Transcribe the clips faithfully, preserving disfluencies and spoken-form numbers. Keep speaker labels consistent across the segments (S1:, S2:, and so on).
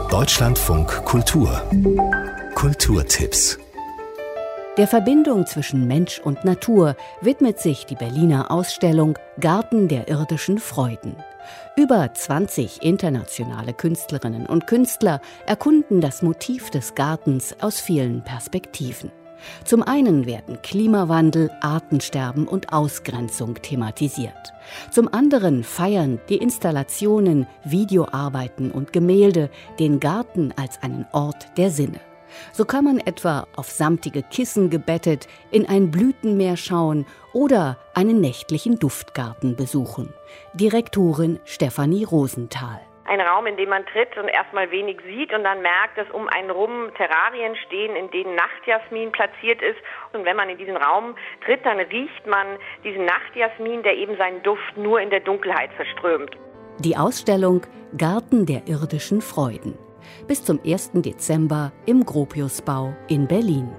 S1: Deutschlandfunk Kultur. Kulturtipps.
S2: Der Verbindung zwischen Mensch und Natur widmet sich die Berliner Ausstellung Garten der irdischen Freuden. Über zwanzig internationale Künstlerinnen und Künstler erkunden das Motiv des Gartens aus vielen Perspektiven. Zum einen werden Klimawandel, Artensterben und Ausgrenzung thematisiert. Zum anderen feiern die Installationen, Videoarbeiten und Gemälde den Garten als einen Ort der Sinne. So kann man etwa auf samtige Kissen gebettet in ein Blütenmeer schauen oder einen nächtlichen Duftgarten besuchen. Direktorin Stefanie Rosenthal.
S3: Ein Raum, in dem man tritt und erstmal wenig sieht und dann merkt, dass um einen rum Terrarien stehen, in denen Nachtjasmin platziert ist. Und wenn man in diesen Raum tritt, dann riecht man diesen Nachtjasmin, der eben seinen Duft nur in der Dunkelheit verströmt.
S2: Die Ausstellung Garten der irdischen Freuden. Bis zum ersten Dezember im Gropiusbau in Berlin.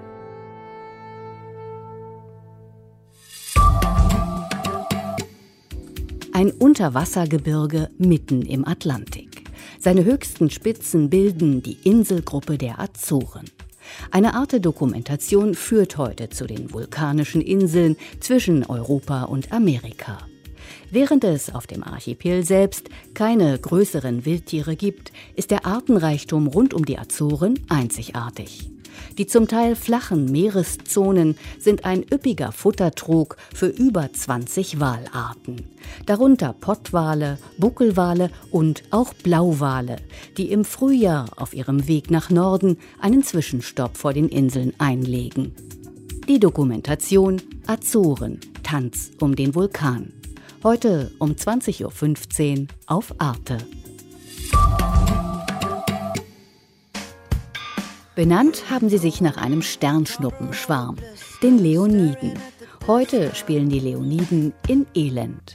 S2: Ein Unterwassergebirge mitten im Atlantik. Seine höchsten Spitzen bilden die Inselgruppe der Azoren. Eine Arte-Dokumentation führt heute zu den vulkanischen Inseln zwischen Europa und Amerika. Während es auf dem Archipel selbst keine größeren Wildtiere gibt, ist der Artenreichtum rund um die Azoren einzigartig. Die zum Teil flachen Meereszonen sind ein üppiger Futtertrog für über zwanzig Walarten. Darunter Pottwale, Buckelwale und auch Blauwale, die im Frühjahr auf ihrem Weg nach Norden einen Zwischenstopp vor den Inseln einlegen. Die Dokumentation Azoren – Tanz um den Vulkan. Heute um zwanzig Uhr fünfzehn auf Arte. Benannt haben sie sich nach einem Sternschnuppenschwarm, den Leoniden. Heute spielen die Leoniden in Elend.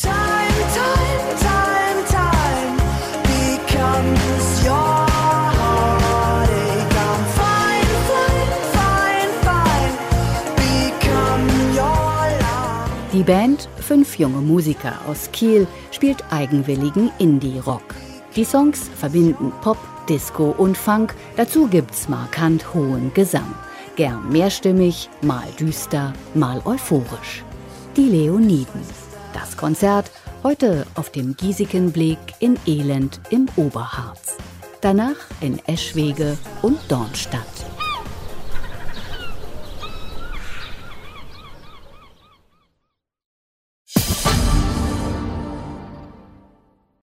S2: Die Band, fünf junge Musiker aus Kiel, spielt eigenwilligen Indie-Rock. Die Songs verbinden Pop, Disco und Funk, dazu gibt's markant hohen Gesang. Gern mehrstimmig, mal düster, mal euphorisch. Die Leoniden. Das Konzert heute auf dem Giesikenblick in Elend im Oberharz. Danach in Eschwege und Dornstadt.